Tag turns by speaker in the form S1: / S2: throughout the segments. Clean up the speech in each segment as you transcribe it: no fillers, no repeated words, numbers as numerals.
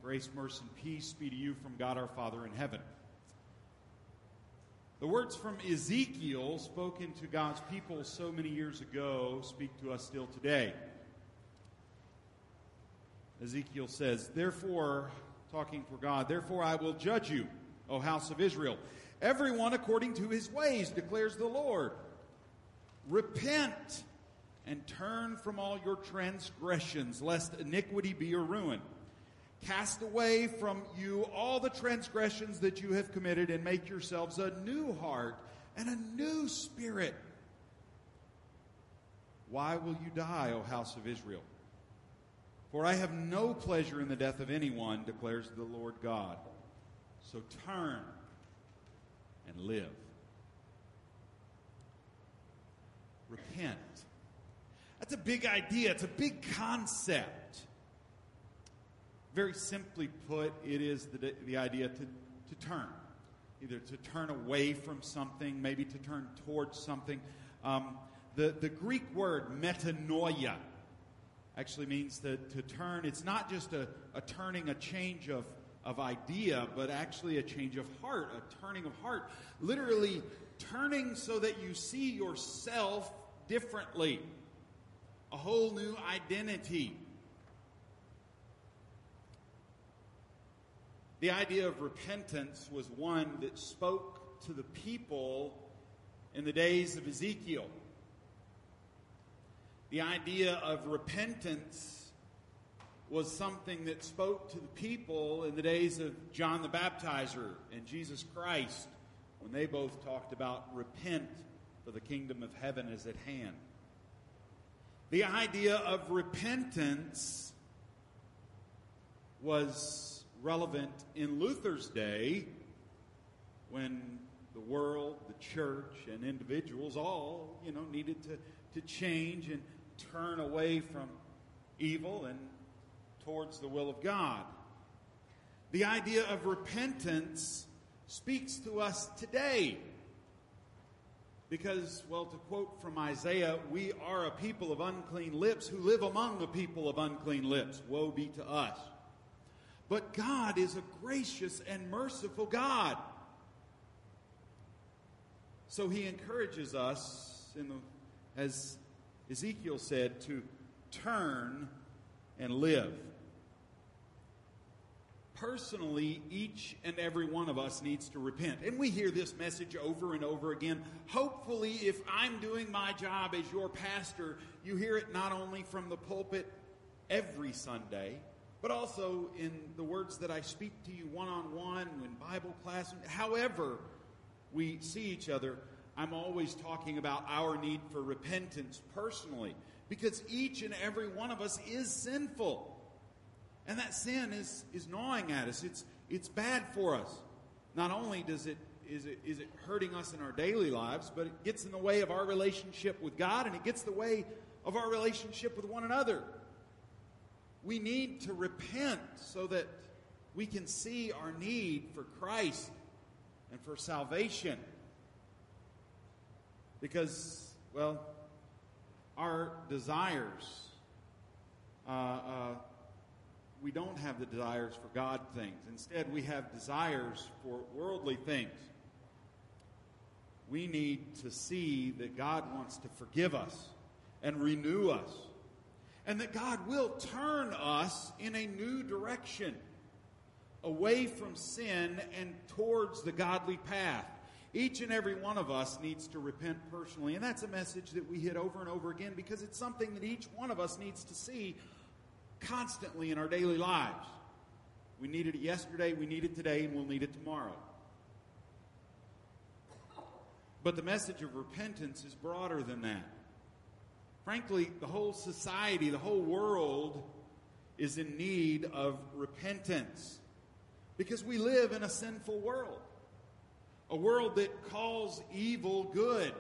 S1: Grace, mercy, and peace be to you from God our Father in heaven. The words from Ezekiel, spoken to God's people so many years ago, speak to us still today. Ezekiel says, therefore, talking for God, therefore I will judge you, O house of Israel, everyone according to his ways, declares the Lord. Repent and turn from all your transgressions, lest iniquity be your ruin. Cast away from you all the transgressions that you have committed, and make yourselves a new heart and a new spirit. Why will you die, O house of Israel? For I have no pleasure in the death of anyone, declares the Lord God. So turn and live. Repent. That's a big idea. It's a big concept. Very simply put, it is the idea to turn. Either to turn away from something, maybe to turn towards something. The Greek word metanoia actually means to turn. It's not just a turning, a change of idea, but actually a change of heart, a turning of heart. Literally turning so that you see yourself differently. A whole new identity. The idea of repentance was one that spoke to the people in the days of Ezekiel. The idea of repentance was something that spoke to the people in the days of John the Baptizer and Jesus Christ, when they both talked about repent, for the kingdom of heaven is at hand. The idea of repentance was relevant in Luther's day, when the world, the church, and individuals all, needed to change and turn away from evil and towards the will of God. The idea of repentance speaks to us today because, to quote from Isaiah, we are a people of unclean lips who live among the people of unclean lips. Woe be to us. But God is a gracious and merciful God. So he encourages us, as Ezekiel said, to turn and live. Personally, each and every one of us needs to repent. And we hear this message over and over again. Hopefully, if I'm doing my job as your pastor, you hear it not only from the pulpit every Sunday, but also in the words that I speak to you one-on-one, in Bible class, however we see each other. I'm always talking about our need for repentance personally, because each and every one of us is sinful. And that sin is gnawing at us. It's bad for us. Not only is it hurting us in our daily lives, but it gets in the way of our relationship with God, and it gets in the way of our relationship with one another. We need to repent so that we can see our need for Christ and for salvation. Because, our desires, we don't have the desires for God things. Instead, we have desires for worldly things. We need to see that God wants to forgive us and renew us, and that God will turn us in a new direction, away from sin and towards the godly path. Each and every one of us needs to repent personally, and that's a message that we hit over and over again, because it's something that each one of us needs to see constantly in our daily lives. We needed it yesterday, we need it today, and we'll need it tomorrow. But the message of repentance is broader than that. Frankly, the whole society, the whole world is in need of repentance, because we live in a sinful world. A world that calls evil good.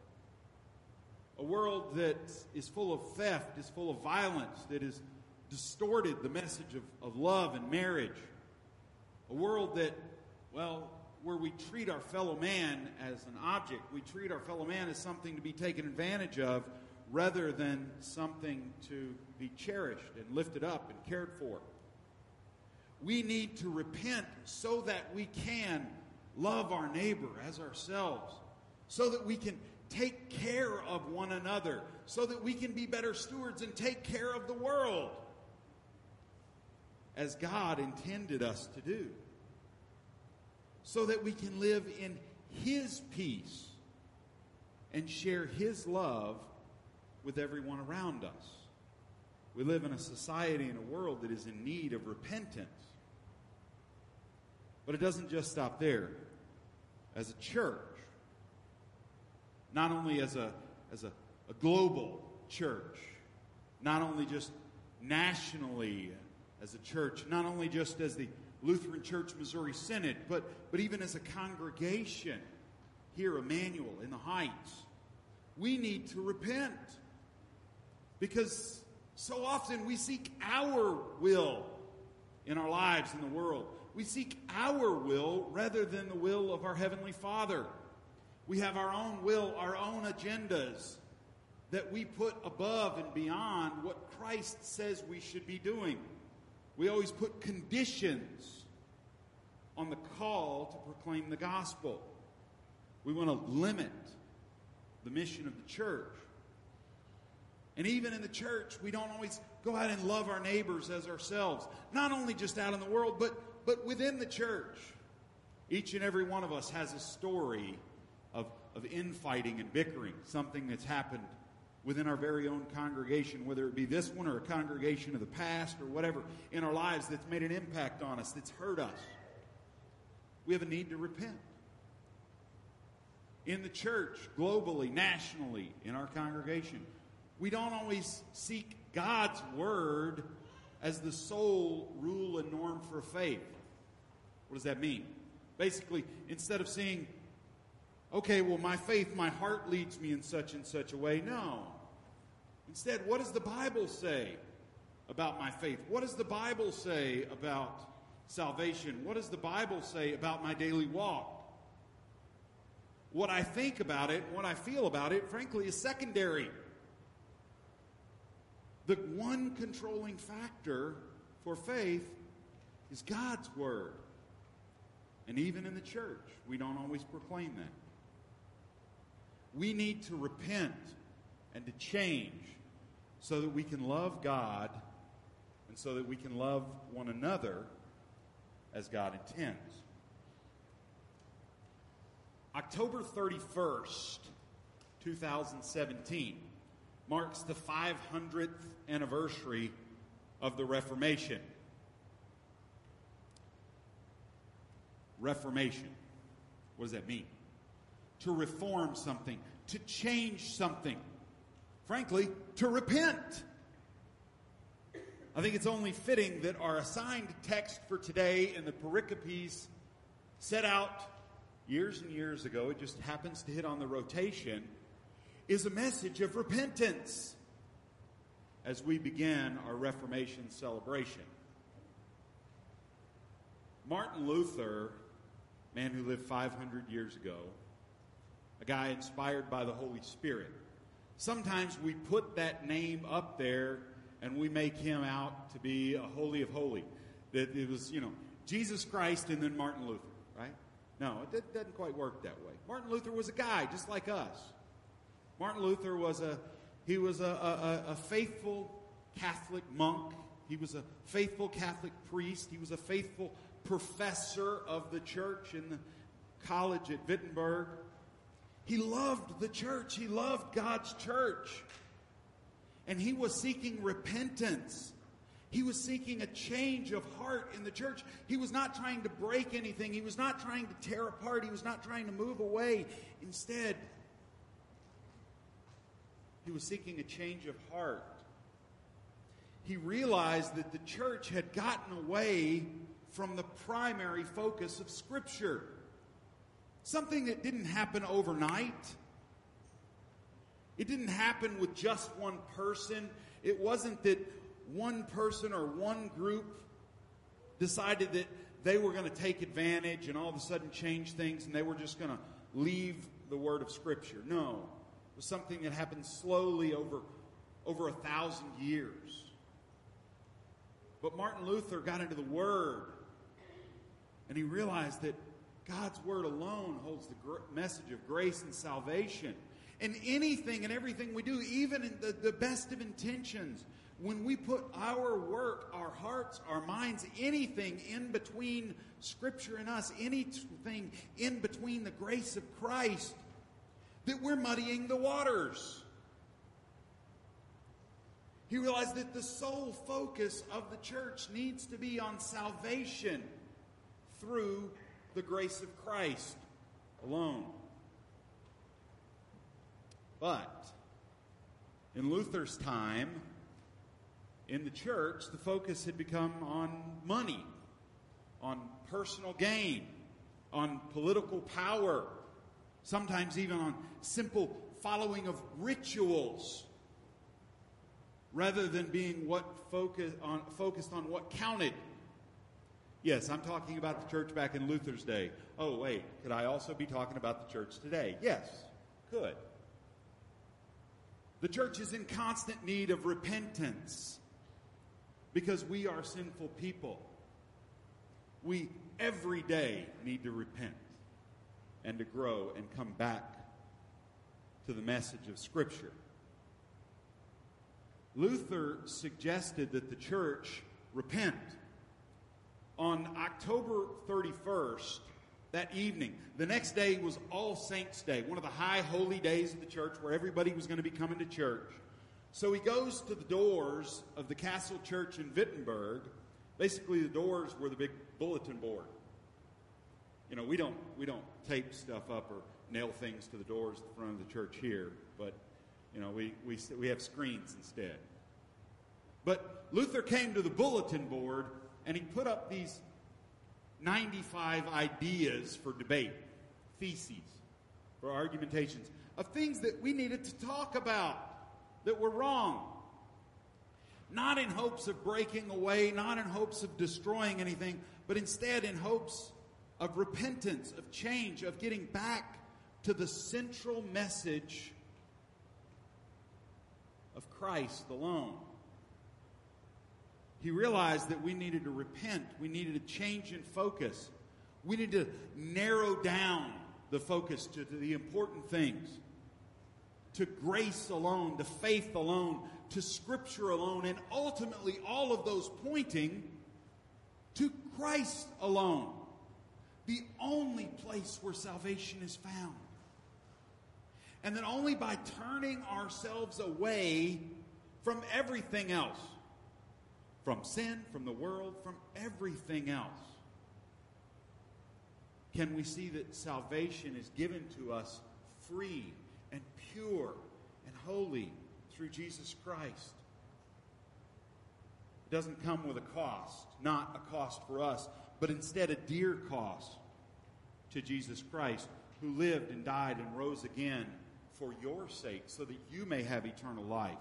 S1: A world that is full of theft, is full of violence, that has distorted the message of love and marriage. A world that, where we treat our fellow man as an object. We treat our fellow man as something to be taken advantage of, rather than something to be cherished and lifted up and cared for. We need to repent so that we can love our neighbor as ourselves, so that we can take care of one another, so that we can be better stewards and take care of the world as God intended us to do, so that we can live in His peace and share His love with everyone around us. We live in a society and a world that is in need of repentance. But it doesn't just stop there. As a church, not only as a global church, not only just nationally as a church, not only just as the Lutheran Church Missouri Synod, but even as a congregation here, Emmanuel, in the Heights, we need to repent. Because so often we seek our will in our lives in the world. We seek our will rather than the will of our Heavenly Father. We have our own will, our own agendas that we put above and beyond what Christ says we should be doing. We always put conditions on the call to proclaim the gospel. We want to limit the mission of the church. And even in the church, we don't always go out and love our neighbors as ourselves. Not only just out in the world, but within the church. Each and every one of us has a story of infighting and bickering, something that's happened within our very own congregation, whether it be this one or a congregation of the past or whatever in our lives that's made an impact on us, that's hurt us. We have a need to repent. In the church, globally, nationally, in our congregation, we don't always seek God's word as the sole rule and norm for faith. What does that mean? Basically, instead of saying, okay, well, my faith, my heart leads me in such and such a way. No. Instead, what does the Bible say about my faith? What does the Bible say about salvation? What does the Bible say about my daily walk? What I think about it, what I feel about it, frankly, is secondary. The one controlling factor for faith is God's word. And even in the church, we don't always proclaim that. We need to repent and to change so that we can love God and so that we can love one another as God intends. October 31st, 2017 marks the 500th anniversary of the Reformation. Reformation. What does that mean? To reform something, to change something. Frankly, to repent. I think it's only fitting that our assigned text for today in the pericopes set out years and years ago, it just happens to hit on the rotation, is a message of repentance as we begin our Reformation celebration. Martin Luther, man who lived 500 years ago, a guy inspired by the Holy Spirit. Sometimes we put that name up there and we make him out to be a holy of holy. That it was, Jesus Christ and then Martin Luther, right? No, it doesn't quite work that way. Martin Luther was a guy just like us. Martin Luther was a faithful Catholic monk. He was a faithful Catholic priest. He was a faithful professor of the church in the college at Wittenberg. He loved the church. He loved God's church. And he was seeking repentance. He was seeking a change of heart in the church. He was not trying to break anything. He was not trying to tear apart. He was not trying to move away. Instead, he was seeking a change of heart. He realized that the church had gotten away from the primary focus of Scripture. Something that didn't happen overnight. It didn't happen with just one person. It wasn't that one person or one group decided that they were going to take advantage and all of a sudden change things and they were just going to leave the word of Scripture. No. It was something that happened slowly over 1,000 years. But Martin Luther got into the Word And he realized that God's Word alone holds the message of grace and salvation. And anything and everything we do, even in the best of intentions, when we put our work, our hearts, our minds, anything in between Scripture and us, anything in between the grace of Christ, that we're muddying the waters. He realized that the sole focus of the church needs to be on salvation through the grace of Christ alone. But in Luther's time, in the church, the focus had become on money, on personal gain, on political power, sometimes even on simple following of rituals, rather than being focused on what counted. Yes, I'm talking about the church back in Luther's day. Oh, wait, could I also be talking about the church today? Yes, could. The church is in constant need of repentance because we are sinful people. We every day need to repent and to grow and come back to the message of Scripture. Luther suggested that the church repent. On October 31st, that evening, the next day was All Saints' Day, one of the high holy days of the church where everybody was going to be coming to church. So he goes to the doors of the Castle Church in Wittenberg. Basically, the doors were the big bulletin board. You know, we don't tape stuff up or nail things to the doors at the front of the church here, but you know, we have screens instead. But Luther came to the bulletin board and he put up these 95 ideas for debate, theses, for argumentations, of things that we needed to talk about that were wrong. Not in hopes of breaking away, not in hopes of destroying anything, but instead in hopes of repentance, of change, of getting back to the central message of Christ alone. He realized that we needed to repent. We needed a change in focus. We needed to narrow down the focus to the important things. To grace alone, to faith alone, to Scripture alone, and ultimately all of those pointing to Christ alone. The only place where salvation is found. And that only by turning ourselves away from everything else, from sin, from the world, from everything else, can we see that salvation is given to us free and pure and holy through Jesus Christ. It doesn't come with a cost, not a cost for us, but instead a dear cost to Jesus Christ, who lived and died and rose again for your sake, so that you may have eternal life.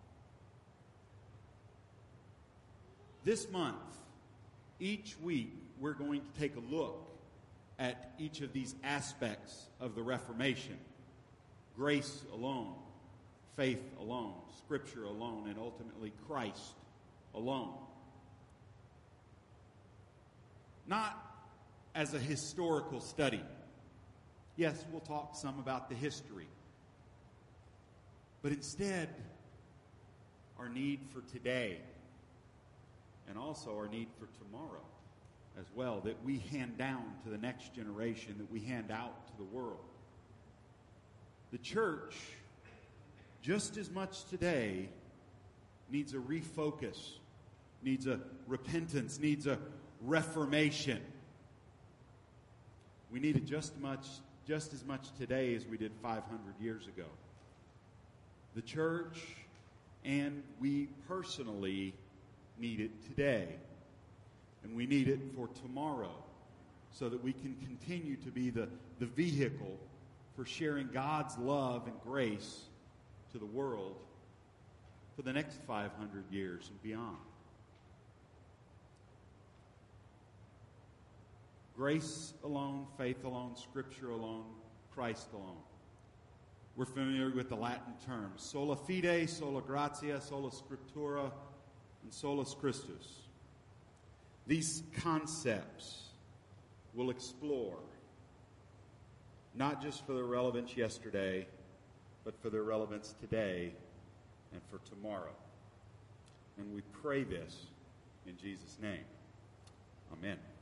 S1: This month, each week, we're going to take a look at each of these aspects of the Reformation. Grace alone, faith alone, Scripture alone, and ultimately Christ alone. Not as a historical study. Yes, we'll talk some about the history. But instead, our need for today, and also our need for tomorrow as well, that we hand down to the next generation, that we hand out to the world. The church, just as much today, needs a refocus, needs a repentance, needs a reformation. We need it just as much today as we did 500 years ago. The church and we personally need it today. And we need it for tomorrow so that we can continue to be the vehicle for sharing God's love and grace to the world for the next 500 years and beyond. Grace alone, faith alone, Scripture alone, Christ alone. We're familiar with the Latin terms, sola fide, sola gratia, sola scriptura, and solus Christus. These concepts will explore, not just for their relevance yesterday, but for their relevance today and for tomorrow. And we pray this in Jesus' name. Amen.